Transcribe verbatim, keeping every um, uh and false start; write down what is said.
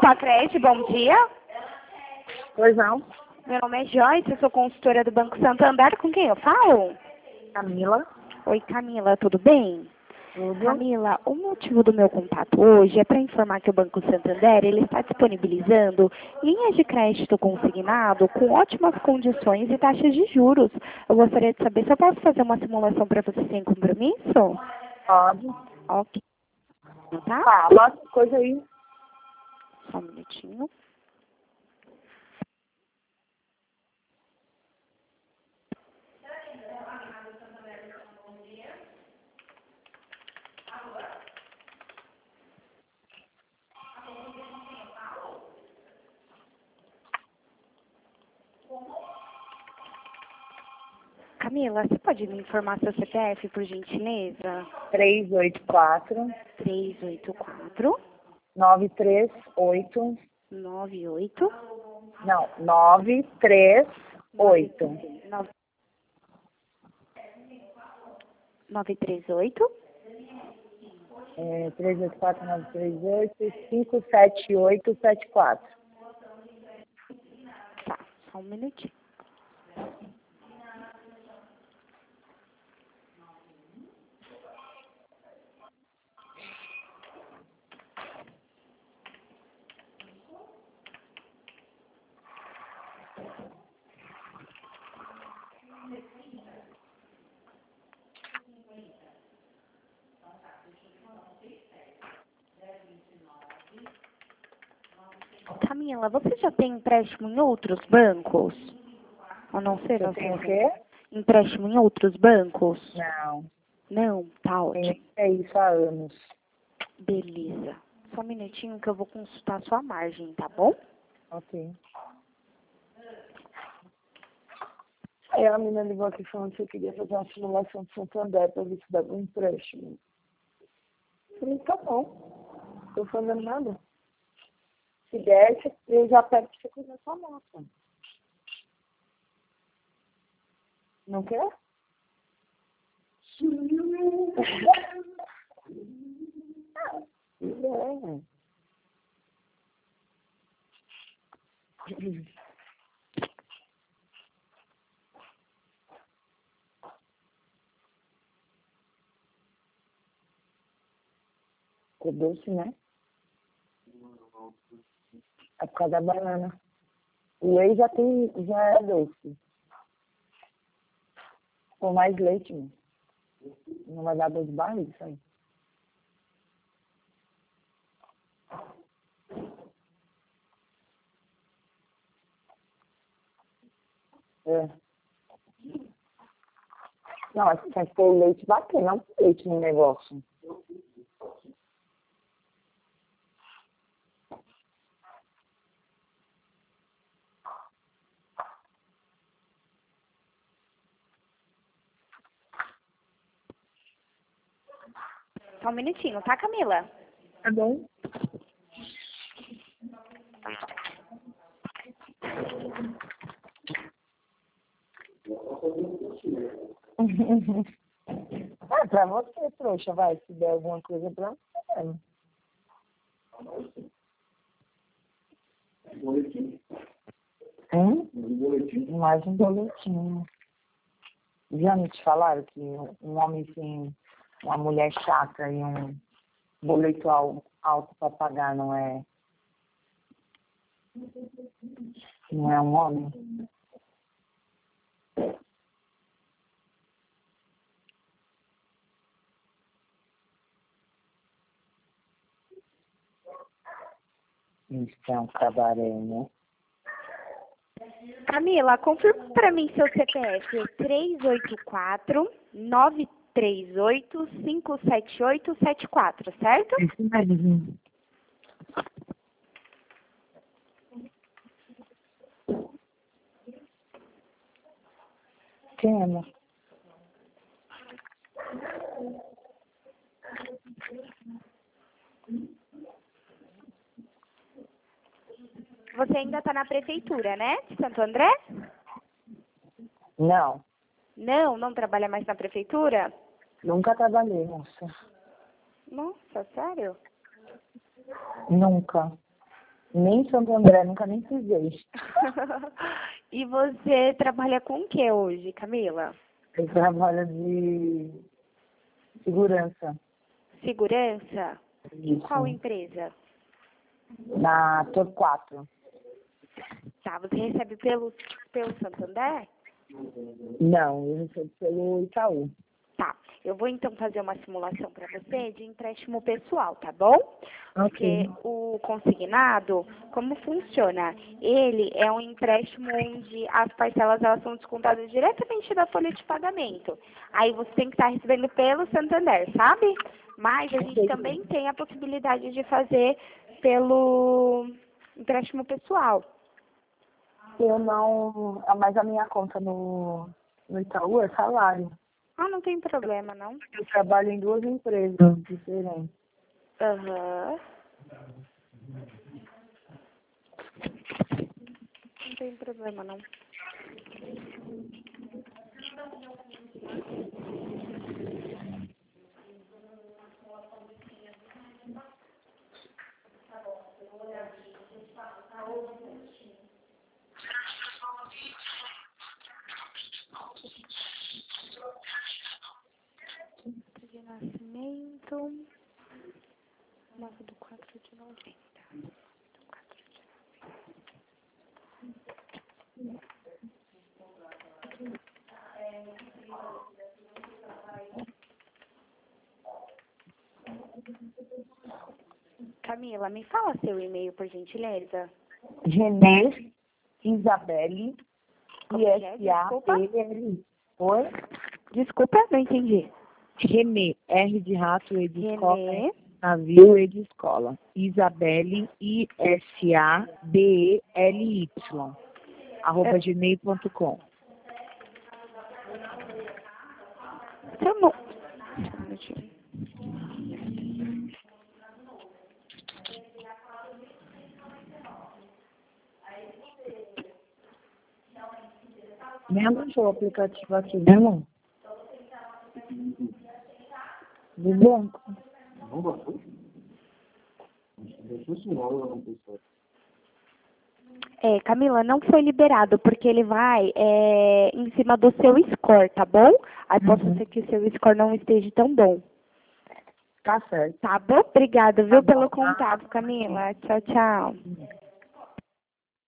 com a Cred, bom dia. Pois não. Meu nome é Joyce, eu sou consultora do Banco Santander. Com quem eu falo? Camila. Oi, Camila, tudo bem? Tudo. Camila, o motivo do meu contato hoje é para informar que o Banco Santander ele está disponibilizando linhas de crédito consignado com ótimas condições e taxas de juros. Eu gostaria de saber se eu posso fazer uma simulação para você sem compromisso? Pode. Ok. Tá? Fala, coisa aí. Só um minutinho. Camila, você pode me informar seu C P F, por gentileza? três oito quatro, três oito quatro, nove três oito. nove oito, Não, nove três oito. nove nove três oito, É, três oito quatro, nove três oito, cinco sete oito sete quatro. tá, só um minutinho. Camila, você já tem empréstimo em outros bancos? Ou não será? Eu tenho o quê? Empréstimo em outros bancos? Não, Não, tá ótimo. tenho é isso há anos. Beleza. Só um minutinho que eu vou consultar a sua margem, tá bom? Ok. Aí a menina ligou aqui falando que eu queria fazer uma simulação de Santander para ver se dava um empréstimo. Eu falei, tá bom. Não tô fazendo nada. Se der, eu já pego pra você cuidar da sua moto. Não quer? É. Ficou doce, né? É por causa da banana. O whey já tem, já é doce. Com mais leite, mano. Não vai dar dor de barriga, isso aí. É. Não, acho que tem que ter o leite bater, não tem leite no negócio. Só um minutinho, tá, Camila? Tá bom. É pra você, trouxa, vai. Se der alguma coisa pra você. Hum? Mais um boletim. Já me te falaram que um homem tem uma mulher chata e um boleto al- alto para pagar não é, não é um homem? Isso é um cabaré, né? Camila, confirma para mim seu C P F. três oito quatro, nove três oito, cinco sete oito sete quatro, certo? Isso mesmo. Quem é, amor? Você ainda está na prefeitura, né? De Santo André? Não, Não, não trabalha mais na prefeitura? nunca trabalhei, moça. Nossa, sério? Nunca. Nem Santo André, nunca nem fiz. E você trabalha com o que hoje, Camila? Eu trabalho de segurança. Segurança? Em Isso. qual empresa? Na Torquato. Tá, você recebe pelo, pelo Santander? Não, eu recebo pelo Itaú. Tá, eu vou então fazer uma simulação para você de empréstimo pessoal, tá bom? Porque Ok. o consignado, como funciona? Ele é um empréstimo onde as parcelas elas são descontadas diretamente da folha de pagamento. Aí você tem que estar recebendo pelo Santander, sabe? Mas a gente também tem a possibilidade de fazer pelo empréstimo pessoal. Eu não... Mas a minha conta no, no Itaú é salário. Ah, não tem problema, não? Eu trabalho em duas empresas diferentes. Aham. Não tem problema, não. De nascimento, nove do quatro de noventa. Camila, me fala seu e-mail, por gentileza. Genê, Isabelle, Como I que é? S A Desculpa. B L I. Oi? Desculpa, não entendi. Renê, R de rato, E de escola, Renê. navio, E de escola. Isabelle, I S A B E L Y, arroba É. gmail ponto com. Seu nome. Só um minutinho. Nem baixou o aplicativo aqui, né, irmão? Do banco. Não baixou? Deixou esse nome na pessoa. É, Camila, não foi liberado, porque ele vai é, em cima do seu score, tá bom? Aí pode Uhum. ser que o seu score não esteja tão bom. Tá certo. Tá bom? Obrigada, viu, Tá bom, pelo tá. contato, Camila. Tchau, tchau.